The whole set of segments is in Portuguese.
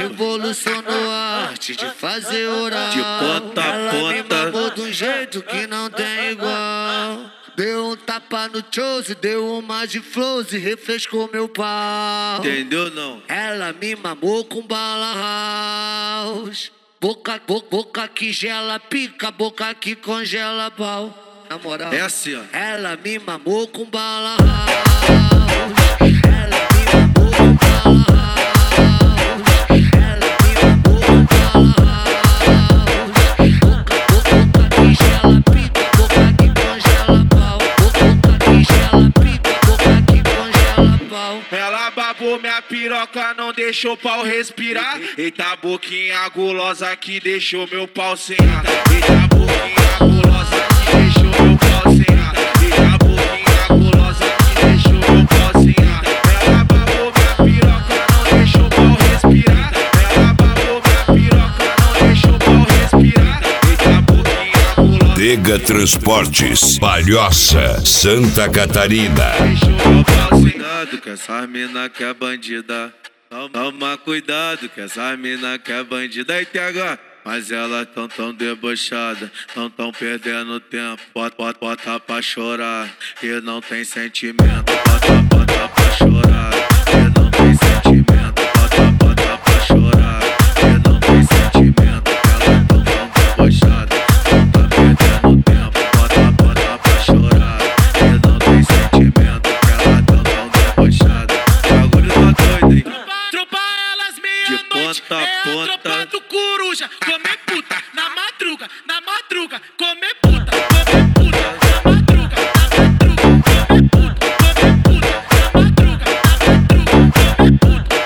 revolucionou a arte de fazer oral. De ponta a ela ponta. me mamou de um jeito que não tem igual. Deu um tapa no chose, deu uma de flows e refrescou meu pau. Entendeu não? Ela me mamou com bala house. Boca que gela pica, boca que congela pau. Na moral, é assim, ó. Ela me mamou com bala house. Ela me mamou com bala house. Ela me mamou com bala house. Boca que gela pica, boca que congela pau. Boca que gela pica, boca que congela pau. Ela babou minha piroca, não deixou o pau respirar. Eita boquinha gulosa que deixou meu pau sem ar. Eita boquinha gulosa que deixou meu pau sem ar. Eita boquinha gulosa que deixou meu pau sem ar. Ela babou minha piroca, não deixou o pau respirar. Ela babou minha piroca, não deixou o pau respirar. Eita boquinha gulosa. Dega Transportes, Palhoça, Santa Catarina. Deixou meu pau sem ar. Cuidado que essa mina que é bandida. Toma cuidado que essa mina que é bandida. E TH, mas elas tão debochada, tão perdendo tempo. Bota pra chorar, e não tem sentimento. Bota pra chorar, e não tem sentimento. Bota pra chorar, e não tem sentimento. Elas tão debochada, tão perdendo tempo. Bota pra chorar, e não tem sentimento. Elas tão debochada. O bagulho tá doido, hein? Tropa elas meia-noite, ponta a é a ponta. tropa do coruja. Comer puta, na madruga, comer puta, na madruga, comer puta, na madruga, comer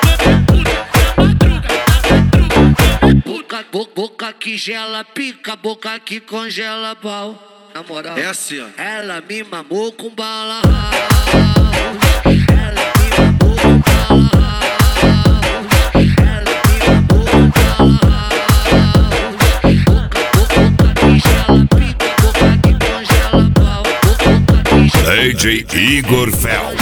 puta. Boca que gela pica, boca que congela pau. Na moral, É assim, ó. Ela me mamou com bala house. Ela me mamou com bala house. Ela me mamou com bala house. Boca que gela pica, boca que congela pau. Boca que gela DJ Igor Fel.